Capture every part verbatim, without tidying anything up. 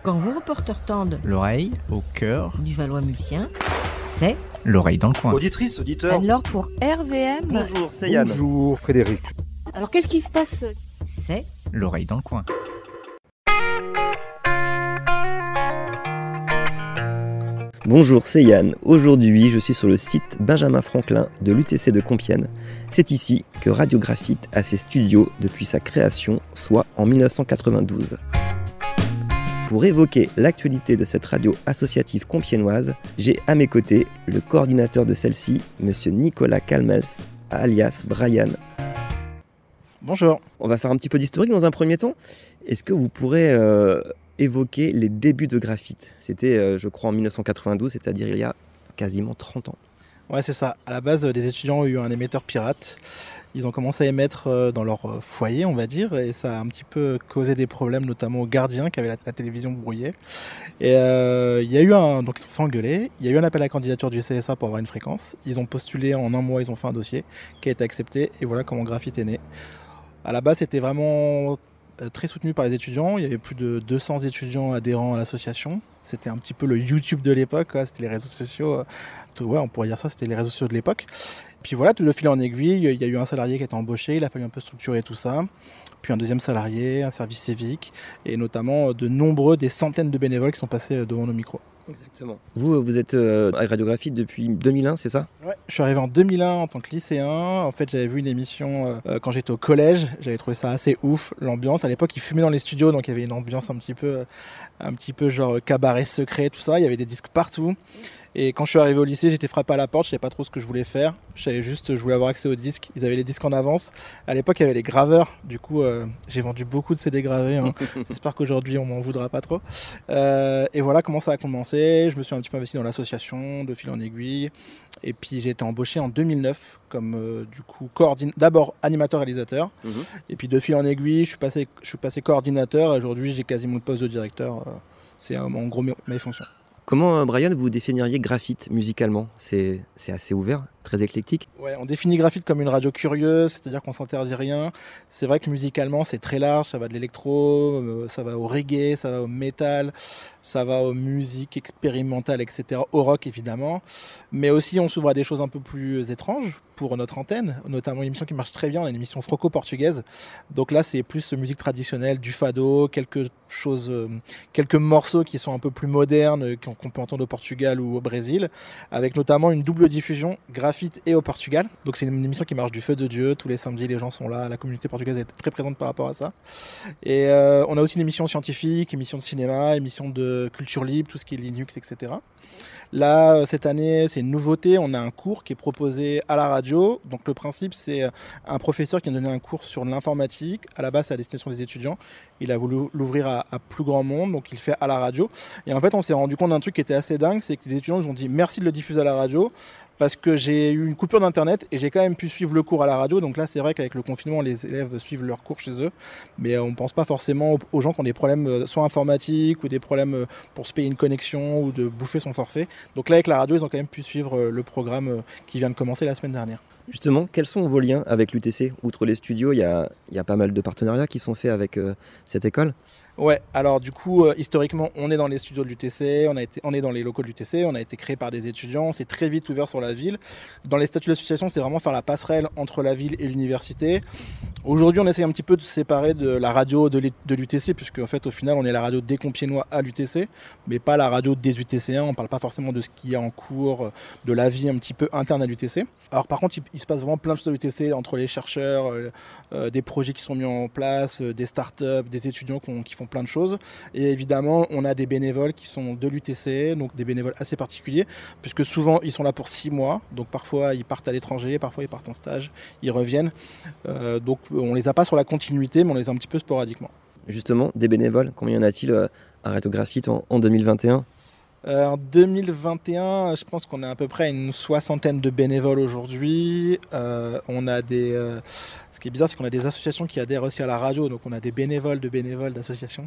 Quand vos reporters tendent l'oreille au cœur du Valois-Multien, c'est l'oreille dans le coin. Auditrice, auditeur. Alors pour R V M... Bonjour, c'est Yann. Bonjour Frédéric. Alors qu'est-ce qui se passe? C'est l'oreille dans le coin. Bonjour, c'est Yann. Aujourd'hui, je suis sur le site Benjamin Franklin de l'U T C de Compiègne. C'est ici que Radio Graphite a ses studios depuis sa création, soit en mille neuf cent quatre-vingt-douze. Pour évoquer l'actualité de cette radio associative compiègnoise, j'ai à mes côtés le coordinateur de celle-ci, monsieur Nicolas Calmels, alias Brian. Bonjour. On va faire un petit peu d'historique dans un premier temps. Est-ce que vous pourrez euh, évoquer les débuts de Graphite? C'était, euh, je crois, en mille neuf cent quatre-vingt-douze, c'est-à-dire il y a quasiment trente ans. Ouais, c'est ça. À la base, des étudiants ont eu un émetteur pirate. Ils ont commencé à émettre dans leur foyer, on va dire, et ça a un petit peu causé des problèmes, notamment aux gardiens qui avaient la, la télévision brouillée. Et euh, il y a eu un, donc ils se sont fait engueuler. Il y a eu un appel à candidature du C S A pour avoir une fréquence. Ils ont postulé en un mois, ils ont fait un dossier qui a été accepté, et voilà comment Graphite est né. À la base, c'était vraiment très soutenu par les étudiants. Il y avait plus de deux cents étudiants adhérents à l'association. C'était un petit peu le YouTube de l'époque, quoi. C'était les réseaux sociaux. Tout, ouais, on pourrait dire ça, c'était les réseaux sociaux de l'époque. Puis voilà, tout le fil en aiguille, il y a eu un salarié qui a été embauché, il a fallu un peu structurer tout ça. Puis un deuxième salarié, un service civique, et notamment de nombreux, des centaines de bénévoles qui sont passés devant nos micros. Exactement. Vous, vous êtes euh, à Radio Graphite depuis deux mille un, c'est ça? Ouais, je suis arrivé en deux mille un en tant que lycéen. En fait, j'avais vu une émission euh, quand j'étais au collège. J'avais trouvé ça assez ouf, l'ambiance. À l'époque, ils fumaient dans les studios, donc il y avait une ambiance un petit peu, un petit peu genre cabaret secret, tout ça. Il y avait des disques partout. Et quand je suis arrivé au lycée, j'étais frappé à la porte, je savais pas trop ce que je voulais faire. Je savais juste, je voulais avoir accès aux disques. Ils avaient les disques en avance. À l'époque, il y avait les graveurs. Du coup, euh, j'ai vendu beaucoup de C D gravés. Hein. J'espère qu'aujourd'hui, on m'en voudra pas trop. Euh, et voilà comment ça a commencé. Je me suis un petit peu investi dans l'association, de fil en aiguille. Et puis, j'ai été embauché en deux mille neuf comme, euh, du coup, coordinateur. D'abord, animateur-réalisateur. Mmh. Et puis, de fil en aiguille, je suis passé, je suis passé coordinateur. Aujourd'hui, j'ai quasiment le poste de directeur. Euh, c'est euh, en gros mes, mes fonctions. Comment, Brian, vous définiriez Graphite musicalement? C'est, c'est assez ouvert, très éclectique. Ouais, on définit Graphite comme une radio curieuse, c'est-à-dire qu'on s'interdit rien. C'est vrai que musicalement, c'est très large, ça va de l'électro, euh, ça va au reggae, ça va au métal, ça va aux musiques expérimentales, et cetera, au rock évidemment. Mais aussi, on s'ouvre à des choses un peu plus étranges pour notre antenne, notamment une émission qui marche très bien, on a une émission franco-portugaise. Donc là, c'est plus musique traditionnelle, du fado, quelque chose, euh, quelques morceaux qui sont un peu plus modernes, qu'on peut entendre au Portugal ou au Brésil, avec notamment une double diffusion Graphite et au Portugal. Donc c'est une émission qui marche du feu de Dieu, tous les samedis les gens sont là, la communauté portugaise est très présente par rapport à ça. Et euh, on a aussi une émission scientifique, émission de cinéma, émission de culture libre, tout ce qui est Linux, et cetera. Là, cette année, c'est une nouveauté, on a un cours qui est proposé à la radio. Donc le principe, c'est un professeur qui a donné un cours sur l'informatique. À la base, c'est à destination des étudiants. Il a voulu l'ouvrir à, à plus grand monde, donc il le fait à la radio. Et en fait, on s'est rendu compte d'un truc qui était assez dingue, c'est que les étudiants nous ont dit merci de le diffuser à la radio, parce que j'ai eu une coupure d'internet et j'ai quand même pu suivre le cours à la radio. Donc là, c'est vrai qu'avec le confinement, les élèves suivent leurs cours chez eux, mais on ne pense pas forcément aux gens qui ont des problèmes soit informatiques ou des problèmes pour se payer une connexion ou de bouffer son forfait. Donc là, avec la radio, ils ont quand même pu suivre le programme qui vient de commencer la semaine dernière. Justement, quels sont vos liens avec l'U T C? Outre les studios, il y a, il y a pas mal de partenariats qui sont faits avec euh, cette école. Ouais, alors du coup, euh, historiquement, on est dans les studios de l'U T C, on, a été, on est dans les locaux de l'U T C, on a été créé par des étudiants, c'est très vite ouvert sur la ville. Dans les statuts d'association, c'est vraiment faire la passerelle entre la ville et l'université. Aujourd'hui, on essaye un petit peu de se séparer de la radio de l'U T C, puisque en fait, au final, on est la radio des Compiègnois à l'U T C, mais pas la radio des U T C un, on ne parle pas forcément de ce qui est en cours, de la vie un petit peu interne à l'U T C. Alors par contre, il, il se passe vraiment plein de choses à l'U T C, entre les chercheurs, euh, euh, des projets qui sont mis en place, euh, des startups, des étudiants qui font plein de choses. Et évidemment, on a des bénévoles qui sont de l'U T C, donc des bénévoles assez particuliers, puisque souvent, ils sont là pour six mois. Donc parfois, ils partent à l'étranger, parfois, ils partent en stage, ils reviennent. Euh, donc on les a pas sur la continuité, mais on les a un petit peu sporadiquement. Justement, des bénévoles, combien y en a-t-il à Radio Graphite en, en deux mille vingt et un? Euh, en deux mille vingt et un, je pense qu'on a à peu près une soixantaine de bénévoles aujourd'hui. Euh, on a des, euh, ce qui est bizarre, c'est qu'on a des associations qui adhèrent aussi à la radio, donc on a des bénévoles de bénévoles d'associations.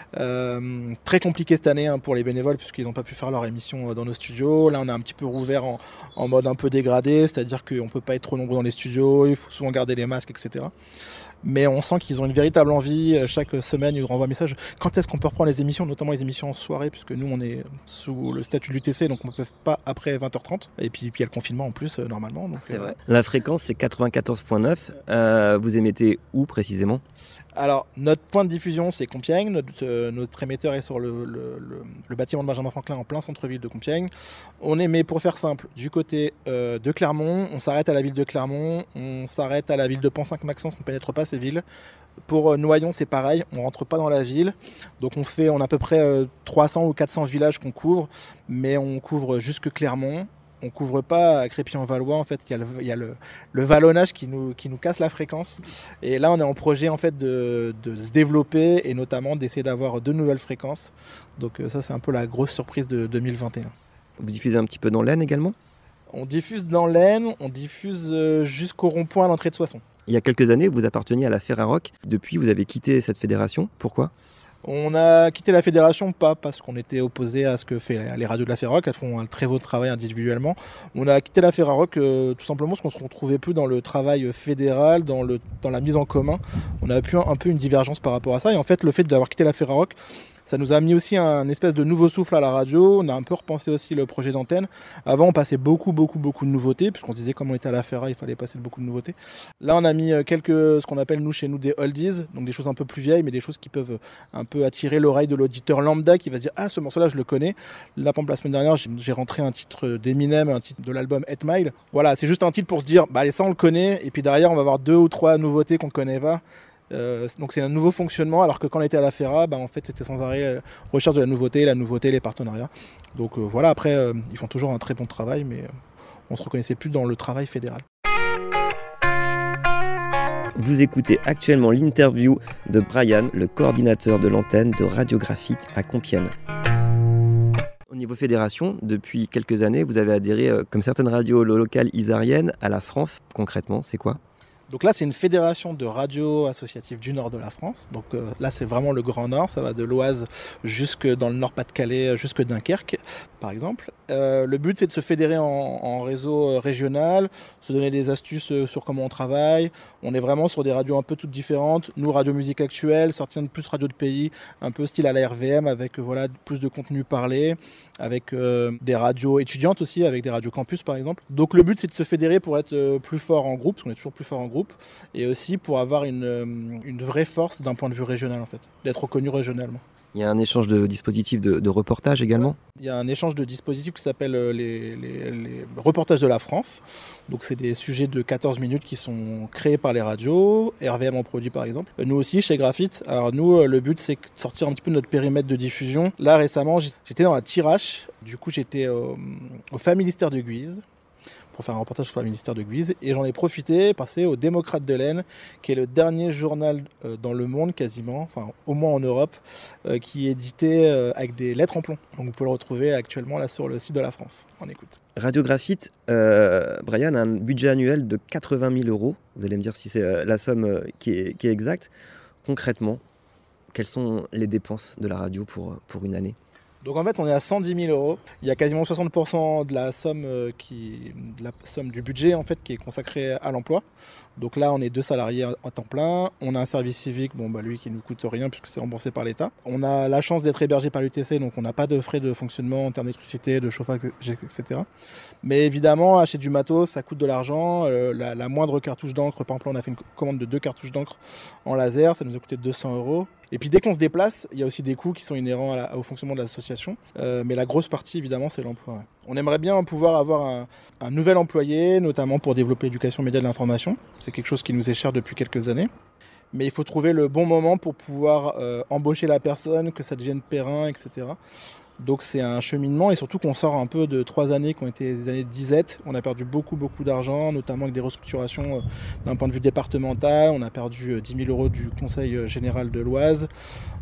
Euh, très compliqué cette année hein, pour les bénévoles puisqu'ils n'ont pas pu faire leur émission dans nos studios. Là, on a un petit peu rouvert en, en mode un peu dégradé, c'est-à-dire qu'on ne peut pas être trop nombreux dans les studios, il faut souvent garder les masques, et cetera. Mais on sent qu'ils ont une véritable envie. Chaque semaine, ils nous renvoient un message. Quand est-ce qu'on peut reprendre les émissions, notamment les émissions en soirée, puisque nous, on est sous le statut de l'U T C, donc on ne peut pas après vingt heures trente. Et puis, puis il y a le confinement en plus, euh, normalement. Donc, c'est euh, vrai. La fréquence, c'est quatre-vingt-quatorze virgule neuf. Euh, vous émettez où précisément ? Alors, notre point de diffusion, c'est Compiègne. Notre, euh, notre émetteur est sur le, le, le, le bâtiment de Benjamin Franklin, en plein centre-ville de Compiègne. On émet, pour faire simple, du côté euh, de Clermont. On s'arrête à la ville de Clermont. On s'arrête à la ville de Pont-Sainte-Maxence. On ne pénètre pas ces villes. Pour euh, Noyon, c'est pareil. On ne rentre pas dans la ville. Donc, on, fait, on a à peu près euh, trois cents ou quatre cents villages qu'on couvre. Mais on couvre jusque Clermont. On couvre pas à Crépy-en-Valois, en fait, il y a, le, il y a le, le vallonnage qui nous, qui nous casse la fréquence. Et là, on est en projet en fait de, de se développer et notamment d'essayer d'avoir de nouvelles fréquences. Donc ça, c'est un peu la grosse surprise de deux mille vingt et un. Vous diffusez un petit peu dans l'Aisne également ? On diffuse dans l'Aisne, on diffuse jusqu'au rond-point à l'entrée de Soissons. Il y a quelques années, vous apparteniez à la Ferrarock. Depuis, vous avez quitté cette fédération. Pourquoi ? On a quitté la fédération, pas parce qu'on était opposé à ce que font les radios de la Ferrarock, elles font un très beau travail individuellement. On a quitté la Ferrarock euh, tout simplement parce qu'on ne se retrouvait plus dans le travail fédéral, dans, le, dans la mise en commun. On a pu un, un peu une divergence par rapport à ça. Et en fait, le fait d'avoir quitté la Ferrarock, ça nous a mis aussi un espèce de nouveau souffle à la radio. On a un peu repensé aussi le projet d'antenne. Avant, on passait beaucoup, beaucoup, beaucoup de nouveautés, puisqu'on se disait, comme on était à la Ferra, il fallait passer beaucoup de nouveautés. Là, on a mis quelques, ce qu'on appelle nous chez nous des oldies, donc des choses un peu plus vieilles, mais des choses qui peuvent un peu attirer l'oreille de l'auditeur lambda qui va se dire, ah, ce morceau-là, je le connais. Là, par exemple, la semaine dernière, j'ai rentré un titre d'Eminem, un titre de l'album eight mile. Voilà, c'est juste un titre pour se dire, bah allez, ça, on le connaît. Et puis derrière, on va avoir deux ou trois nouveautés qu'on ne connaît pas. Euh, donc c'est un nouveau fonctionnement, alors que quand on était à la Ferra, bah, en fait c'était sans arrêt euh, recherche de la nouveauté, la nouveauté, les partenariats. Donc euh, voilà, après euh, ils font toujours un très bon travail, mais euh, on se reconnaissait plus dans le travail fédéral. Vous écoutez actuellement l'interview de Brian, le coordinateur de l'antenne de Radio Graphite à Compiègne. Au niveau fédération, depuis quelques années, vous avez adhéré, euh, comme certaines radios locales isariennes, à la F R A N F. Concrètement, c'est quoi ? Donc là, c'est une fédération de radios associatives du nord de la France. Donc euh, là, c'est vraiment le Grand Nord. Ça va de l'Oise jusque dans le Nord-Pas-de-Calais, jusque Dunkerque, par exemple. Euh, le but, c'est de se fédérer en, en réseau régional, se donner des astuces sur comment on travaille. On est vraiment sur des radios un peu toutes différentes. Nous, Radio Musique Actuelle, sortir de plus radio de pays, un peu style à la R V M, avec voilà, plus de contenu parlé, avec euh, des radios étudiantes aussi, avec des radios campus, par exemple. Donc le but, c'est de se fédérer pour être plus fort en groupe, parce qu'on est toujours plus fort en groupe. Et aussi pour avoir une, une vraie force d'un point de vue régional, en fait, d'être reconnu régionalement. Il y a un échange de dispositifs de, de reportage également ? Il y a un échange de dispositifs qui s'appelle les, les, les reportages de la F R A N F. Donc c'est des sujets de quatorze minutes qui sont créés par les radios, R V M en produit par exemple. Nous aussi chez Graphite, alors nous le but c'est de sortir un petit peu de notre périmètre de diffusion. Là récemment j'étais dans la Tirache, du coup j'étais au, au Familistère de Guise, pour faire un reportage sur le ministère de Guise, et j'en ai profité, passer au Démocrate de l'Aisne, qui est le dernier journal euh, dans le monde quasiment, enfin au moins en Europe, euh, qui est édité euh, avec des lettres en plomb. Donc vous pouvez le retrouver actuellement là sur le site de la F R A N F. On écoute. Radio Graphite, euh, Brian, a un budget annuel de quatre-vingt mille euros. Vous allez me dire si c'est euh, la somme euh, qui, est, qui est exacte. Concrètement, quelles sont les dépenses de la radio pour, pour une année ? Donc en fait on est à cent dix mille euros. Il y a quasiment soixante pour cent de la somme qui, de la somme du budget en fait qui est consacrée à l'emploi. Donc là on est deux salariés à temps plein. On a un service civique, bon bah lui qui nous coûte rien puisque c'est remboursé par l'État. On a la chance d'être hébergé par l'U T C, donc on n'a pas de frais de fonctionnement en termes d'électricité, de chauffage, et cetera. Mais évidemment acheter du matos ça coûte de l'argent. Euh, la, la moindre cartouche d'encre, par exemple on a fait une commande de deux cartouches d'encre en laser, ça nous a coûté deux cents euros. Et puis dès qu'on se déplace, il y a aussi des coûts qui sont inhérents à la, au fonctionnement de l'association. Euh, mais la grosse partie, évidemment, c'est l'emploi. Ouais. On aimerait bien pouvoir avoir un, un nouvel employé, notamment pour développer l'éducation média de l'information. C'est quelque chose qui nous est cher depuis quelques années. Mais il faut trouver le bon moment pour pouvoir euh, embaucher la personne, que ça devienne périn, et cetera. Donc c'est un cheminement et surtout qu'on sort un peu de trois années qui ont été des années de disette. On a perdu beaucoup beaucoup d'argent, notamment avec des restructurations d'un point de vue départemental. On a perdu dix mille euros du conseil général de l'Oise.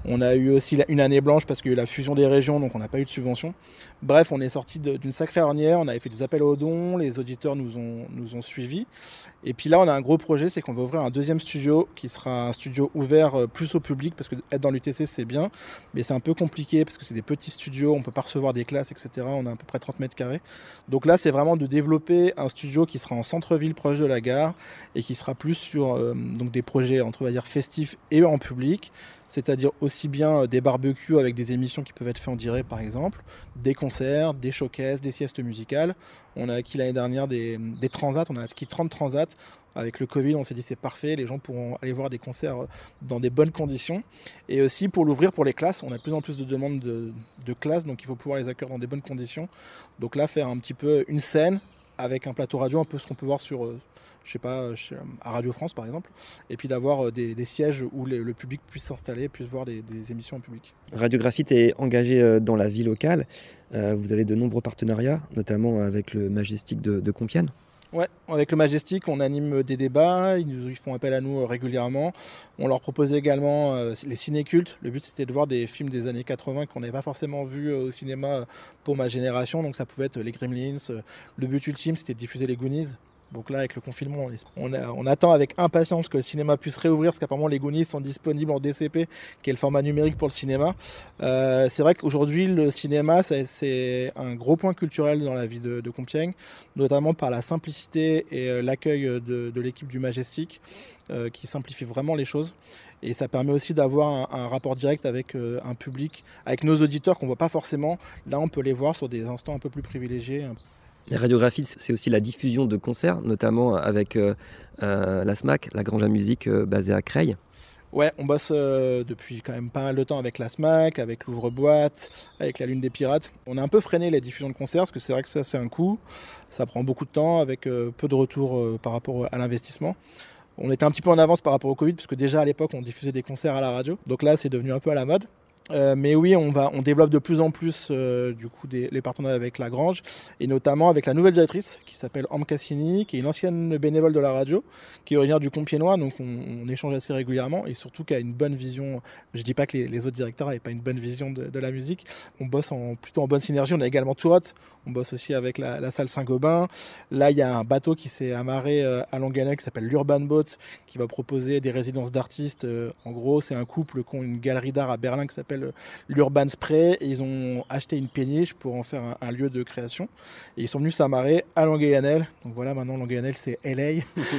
On a eu aussi une année blanche parce qu'il y a eu la fusion des régions, donc on n'a pas eu de subvention. Bref, on est sorti d'une sacrée ornière, on avait fait des appels aux dons, les auditeurs nous ont, nous ont suivis. Et puis là, on a un gros projet, c'est qu'on va ouvrir un deuxième studio qui sera un studio ouvert plus au public, parce que être dans l'U T C, c'est bien, mais c'est un peu compliqué parce que c'est des petits studios, on ne peut pas recevoir des classes, et cetera. On a à peu près trente mètres carrés. Donc là, c'est vraiment de développer un studio qui sera en centre-ville, proche de la gare, et qui sera plus sur euh, donc des projets entre on va dire festifs et en public, c'est-à-dire aussi bien des barbecues avec des émissions qui peuvent être faites en direct par exemple, des concerts, des showcases, des siestes musicales. On a acquis l'année dernière des, des transats, on a acquis trente transats. Avec le Covid, on s'est dit c'est parfait, les gens pourront aller voir des concerts dans des bonnes conditions. Et aussi pour l'ouvrir pour les classes, on a de plus en plus de demandes de, de classes, donc il faut pouvoir les accueillir dans des bonnes conditions. Donc là, faire un petit peu une scène avec un plateau radio, un peu ce qu'on peut voir sur... je sais pas, à Radio France par exemple, et puis d'avoir des, des sièges où le, le public puisse s'installer, puisse voir des, des émissions en public. Radio Graphite est engagé dans la vie locale. Euh, vous avez de nombreux partenariats, notamment avec le Majestic de, de Compiègne. Ouais, avec le Majestic, on anime des débats, ils, nous, ils font appel à nous régulièrement. On leur propose également euh, les ciné-cultes. Le but, c'était de voir des films des années quatre-vingts qu'on n'avait pas forcément vus au cinéma pour ma génération. Donc ça pouvait être les Gremlins. Le but ultime, c'était de diffuser les Goonies. Donc là, avec le confinement, on, a, on attend avec impatience que le cinéma puisse réouvrir, parce qu'apparemment les Goonies sont disponibles en D C P, qui est le format numérique pour le cinéma. Euh, c'est vrai qu'aujourd'hui, le cinéma, c'est, c'est un gros point culturel dans la vie de, de Compiègne, notamment par la simplicité et euh, l'accueil de, de l'équipe du Majestic, euh, qui simplifie vraiment les choses. Et ça permet aussi d'avoir un, un rapport direct avec euh, un public, avec nos auditeurs qu'on ne voit pas forcément. Là, on peut les voir sur des instants un peu plus privilégiés. La radiographie, c'est aussi la diffusion de concerts, notamment avec euh, euh, la S M A C, la Grange à musique euh, basée à Creil. Ouais, on bosse euh, depuis quand même pas mal de temps avec la S M A C, avec l'Ouvre-Boîte, avec la Lune des Pirates. On a un peu freiné la diffusion de concerts, parce que c'est vrai que ça, c'est un coût. Ça prend beaucoup de temps, avec euh, peu de retour euh, par rapport à l'investissement. On était un petit peu en avance par rapport au Covid, parce que déjà à l'époque, on diffusait des concerts à la radio. Donc là, c'est devenu un peu à la mode. Euh, mais oui, on, va, on développe de plus en plus euh, du coup des, les partenariats avec la Grange, et notamment avec la nouvelle directrice qui s'appelle Ambre Cassini, qui est une ancienne bénévole de la radio, qui est originaire du Compiègnois, donc on, on échange assez régulièrement, et surtout qui a une bonne vision. Je dis pas que les, les autres directeurs n'avaient pas une bonne vision de, de la musique. On bosse en, plutôt en bonne synergie. On a également Tourotte, on bosse aussi avec la, la salle Saint-Gobain. Là, il y a un bateau qui s'est amarré euh, à Longanec qui s'appelle l'Urban Boat, qui va proposer des résidences d'artistes. Euh, en gros, c'est un couple qui ont une galerie d'art à Berlin qui s'appelle l'Urban Spray, et ils ont acheté une péniche pour en faire un, un lieu de création, et ils sont venus s'amarrer à Longueuil-Annel. Donc voilà, maintenant Longueuil-Annel c'est L A.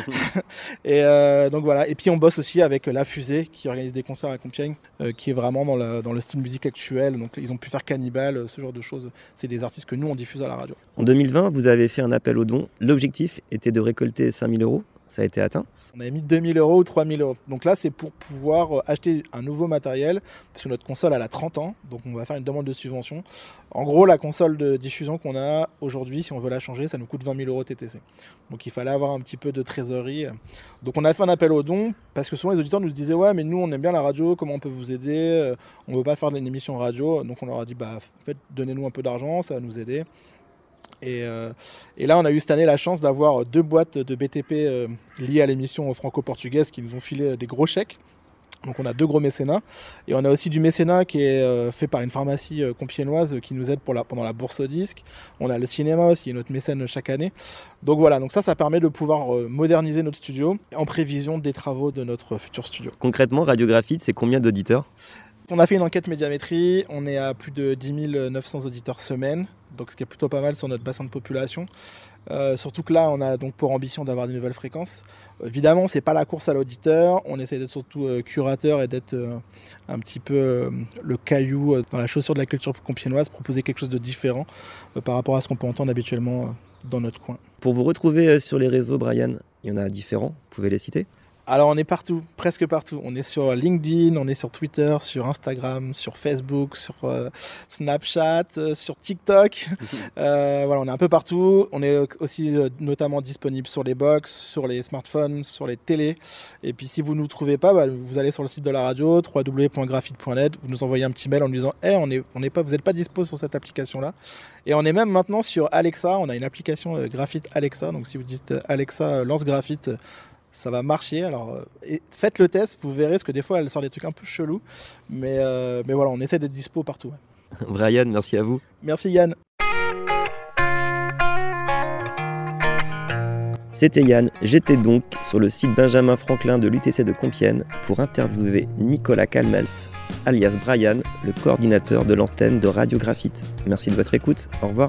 Et euh, donc voilà, et puis on bosse aussi avec La Fusée qui organise des concerts à Compiègne, euh, qui est vraiment dans, la, dans le style musique actuel. Donc ils ont pu faire Cannibal, ce genre de choses. C'est des artistes que nous on diffuse à la radio. En deux mille vingt, vous avez fait un appel aux dons. L'objectif était de récolter cinq mille euros. Ça a été atteint. On avait mis deux mille euros ou trois mille euros. Donc là, c'est pour pouvoir acheter un nouveau matériel, parce que notre console, elle a trente ans, donc on va faire une demande de subvention. En gros, la console de diffusion qu'on a aujourd'hui, si on veut la changer, ça nous coûte vingt mille euros T T C. Donc il fallait avoir un petit peu de trésorerie. Donc on a fait un appel aux dons, parce que souvent les auditeurs nous disaient « Ouais, mais nous, on aime bien la radio, comment on peut vous aider ? On ne veut pas faire une émission radio. » Donc on leur a dit bah, « En fait, donnez-nous un peu d'argent, ça va nous aider. » Et, euh, et là, on a eu cette année la chance d'avoir deux boîtes de B T P euh, liées à l'émission franco-portugaise qui nous ont filé des gros chèques. Donc on a deux gros mécénats. Et on a aussi du mécénat qui est euh, fait par une pharmacie euh, compiègnoise qui nous aide pour la, pendant la bourse au disque. On a le cinéma aussi, notre mécène chaque année. Donc voilà, donc ça, ça permet de pouvoir euh, moderniser notre studio en prévision des travaux de notre futur studio. Concrètement, Radio Graphite, c'est combien d'auditeurs ? On a fait une enquête médiamétrie, on est à plus de dix mille neuf cents auditeurs semaine, donc ce qui est plutôt pas mal sur notre bassin de population. Euh, surtout que là, on a donc pour ambition d'avoir des nouvelles fréquences. Euh, évidemment, c'est pas la course à l'auditeur, on essaie d'être surtout euh, curateur et d'être euh, un petit peu euh, le caillou euh, dans la chaussure de la culture compiègnoise, proposer quelque chose de différent euh, par rapport à ce qu'on peut entendre habituellement euh, dans notre coin. Pour vous retrouver sur les réseaux, Brian, il y en a différents, vous pouvez les citer ? Alors on est partout, presque partout. On est sur LinkedIn, on est sur Twitter, sur Instagram, sur Facebook, sur euh, Snapchat, euh, sur TikTok. euh, voilà, on est un peu partout. On est aussi euh, notamment disponible sur les box, sur les smartphones, sur les télés. Et puis si vous ne nous trouvez pas, bah, vous allez sur le site de la radio, w w w point graphite point net. Vous nous envoyez un petit mail en nous disant hey, « on est, on est pas, vous n'êtes pas dispo sur cette application-là ». Et on est même maintenant sur Alexa. On a une application euh, Graphite Alexa. Donc si vous dites euh, Alexa, euh, lance Graphite, ça va marcher. Alors, euh, et faites le test, vous verrez, parce que des fois, elle sort des trucs un peu chelous. Mais, euh, mais voilà, on essaie d'être dispo partout. Ouais. Brian, merci à vous. Merci Yann. C'était Yann, j'étais donc sur le site Benjamin Franklin de l'U T C de Compiègne pour interviewer Nicolas Calmels, alias Brian, le coordinateur de l'antenne de Radio Graphite. Merci de votre écoute, au revoir.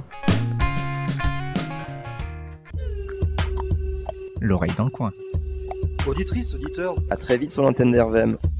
L'oreille dans le coin. Auditrice, auditeur. À très vite sur l'antenne d'R V M.